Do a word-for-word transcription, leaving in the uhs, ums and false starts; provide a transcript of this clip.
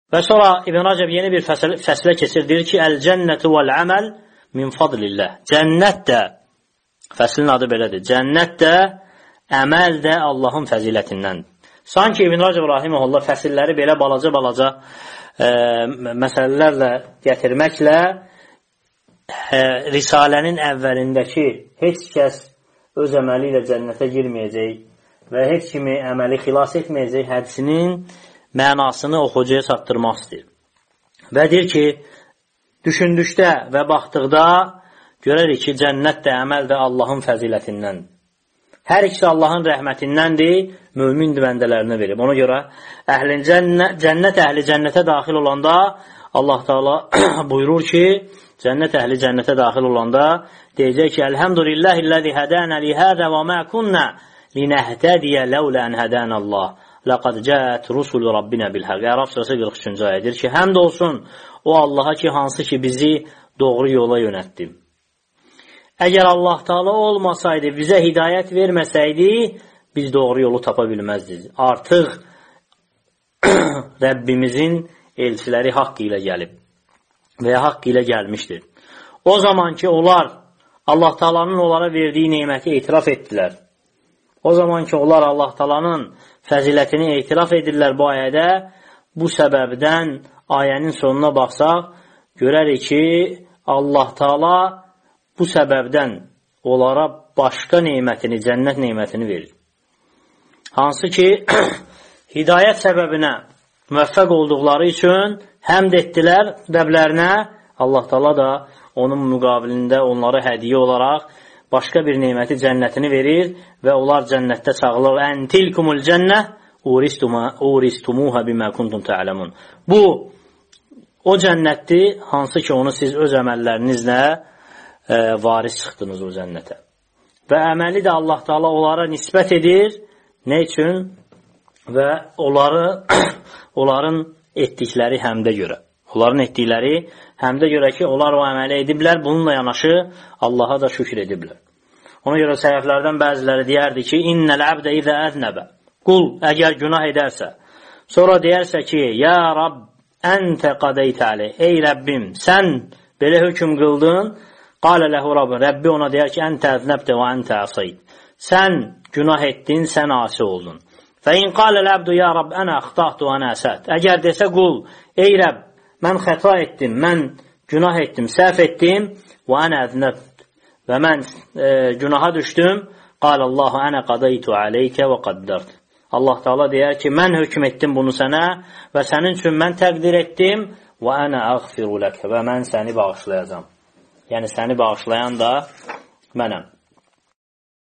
Və sonra İbn Rəcəb yeni bir fəslə, fəslə keçir, deyir ki, Əl-cənnətu vəl-əməl min fadlillah. Cənnət də, fəslin adı belədir, cənnət də, əməl də Allahın fəzilətindən. Sanki İbn Rəcəb rahimehullah fəsilləri belə balaca-balaca e, məsələlərlə gətirməklə e, Risalənin əvvəlindəki heç kəs öz əməli ilə cənnətə girməyəcək və heç kimi əməli xilas etməyəcək hədisinin mənasını oxucuya çatdırmaq istəyir. Və deyir ki, düşündükdə və baxdıqda görərik ki, cənnət də, əməl də Allahın fəzilətindən. Hər ikisi Allahın rəhmətindəndir, mömin bəndələrinə verib. Ona görə əhlin cənnət, cənnət əhli cənnətə daxil olanda Allah Teala buyurur ki, cənnət əhli cənnətə daxil olanda deyəcək ki, Elhamdülillahilləzi hədənə lihədə və mə kunnə linəhtədiyə ləulə ən hədənə Allah. Laqad cəət rusulü Rabbinə bilhəq. Ərəb surəsi qırx üçüncü ayədir ki, həmd olsun o Allaha ki, hansı ki bizi doğru yola yönətdi. Əgər Allah Teala olmasaydı, bizə hidayət verməsəydi, biz doğru yolu tapa bilməzdik. Artıq Rəbbimizin elçiləri haqq ilə gəlib və ya haqq ilə gəlmişdir. O zaman ki, onlar Allah Teala'nın onlara verdiyi neməti etiraf etdilər. O zaman ki, onlar Allah Teala'nın fəzilətini etiraf edirlər bu ayədə, bu səbəbdən ayənin sonuna baxsaq, görərik ki, Allah Teala bu səbəbdən onlara başqa neymətini, cənnət neymətini verir. Hansı ki, hidayət səbəbinə müvəffəq olduqları üçün həmd etdilər Rəblərinə, Allah Teala da onun müqabilində onlara hədiyyə olaraq başqa bir neyməti cənnətini verir və onlar cənnətdə çağılır. Ən tilkumul cənnə uristumuha bimə kuntum tə'ləmun. Bu, o cənnətdir, hansı ki, onu siz öz əməllərinizlə e, varis çıxdınız o cənnətə. Və əməli də Allah Teala onlara nisbət edir. Nə üçün? Və onları, onların etdikləri həmdə görə. Onların etdikləri həmdə görə ki, onlar o əməli ediblər, bununla yanaşı Allaha da şükür ediblər. Ona görə sələflərdən bəziləri deyərdi ki, İnnəl əbdə izə əznəbə. Qul əgər günah edərsə, sonra deyərsə ki, Ya Rab, əntə qadəytə aleyh. Ey Rəbbim, sən belə hökm qıldın. Qalə ləhu Rabbim. Rəbbi ona deyər ki, əntə əznəbdə və əntə əsayid. Sən günah etdin, sən asi oldun. Fə in qalə ləbdu, Ya Rab, ənə əxtahdu, ənə əsət. Əgər desə qul, ey Rəbb, mən xəta etdim, mən günah etdim, səhv etdim və ənə əznəb və mən e, günaha düşdüm. Qal Allahu ənə qadaytu aleykə və qaddart. Allah Teala deyər ki, mən hökm etdim bunu sənə və sənin üçün mən təqdir etdim və ənə əğfiru ləkə və mən səni bağışlayacam. Yəni səni bağışlayan da mənəm.